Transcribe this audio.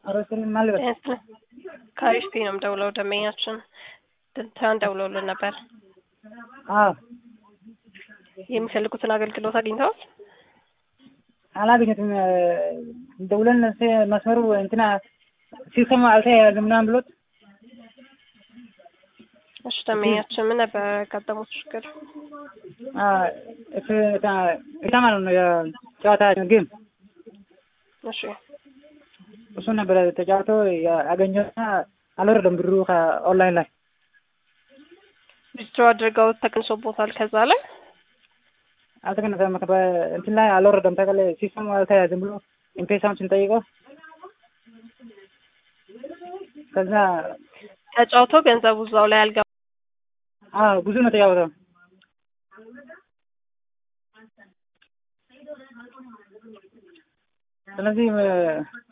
አረስን ማለት ካሪስቲ ነው ደውለው ደመኛችን ትንታን ደውለውልን ነበር። የሚፈልጉትን አገልግሎት አግኝተዋል? አላገኘትም። ደውለን መስመሩ እንትና ሲሰማ አልተያያዝም ምናምን ብሎት። እሺ ደመኛችን ምን ነበር ያጋጠሙት ችግር? እታ ማለት ነው የጨዋታ ጌም። እሺ እሱ ነበር ተጫውተው ያገኘውና አልወረደም ብሩ ከኦንላይን ላይ ዊዝድሮ አድርገው ተቀንሶቦታል። ከዛ ላይ አልተቀነሰም። እንትን ላይ አልወረደም። ታውቃለህ ሲስተሙ አልተያዘም ብሎ ኢምፔሳውን ስንጠይቀው ከዛ ተጫውተው ገንዘቡ እዛው ላይ አልገባም። ብዙ ነው ተጫውተው። ስለዚህ